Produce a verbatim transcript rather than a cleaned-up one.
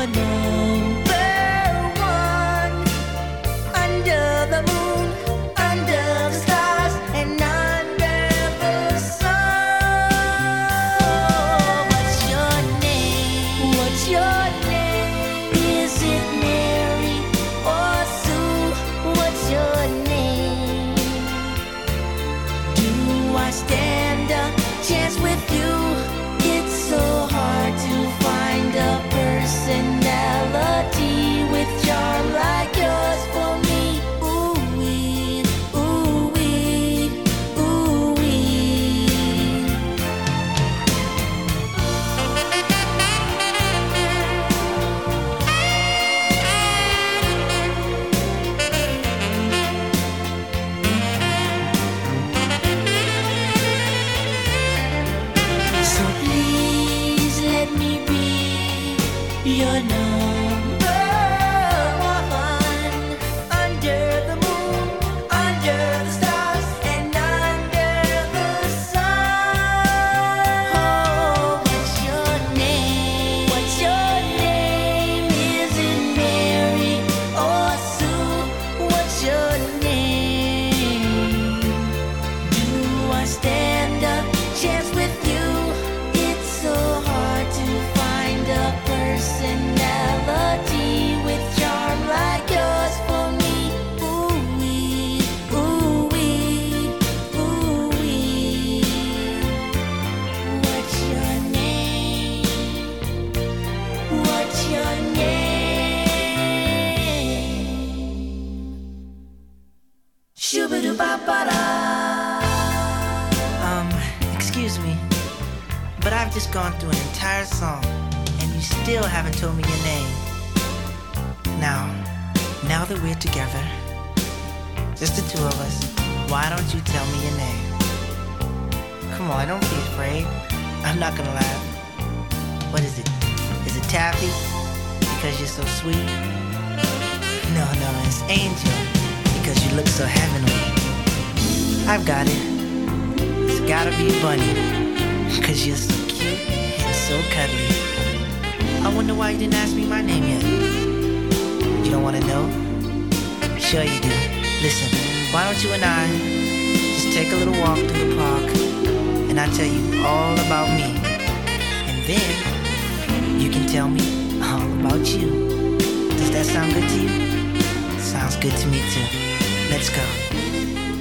you're number one. Under the moon, under the stars, and under the sun. What's your name? What's your name? Is it Mary or Sue? What's your name? Do I stand a chance with you? It's so hard to find a personality with charm like yours for me. Ooh-wee, ooh-wee, ooh-wee. So please let me be your number one. Under the moon, under the stars, and under the sun. Oh, what's your name? What's your name? Is it Mary or Sue? What's your name? Do I stand a chance with you? It's so hard to find a personality with charm like yours for me. Ooh-wee, ooh-wee, ooh-wee. What's your name? What's your name? Shoo-ba-doo-ba-ba-da. Um, excuse me, but I've just gone through an entire song, and you still haven't told me your name. Now, now that we're together, just the two of us, why don't you tell me your name? Come on, don't be afraid. I'm not gonna laugh. What is it? Is it Taffy? Because you're so sweet? No, no, it's Angel, because you look so heavenly. I've got it. It's gotta be Bunny, cause you're so cute and so cuddly. I wonder why you didn't ask me my name yet. You don't wanna know? Sure you do. Listen, why don't you and I just take a little walk through the park, and I'll tell you all about me. And then you can tell me all about you. Does that sound good to you? Sounds good to me too. Let's go.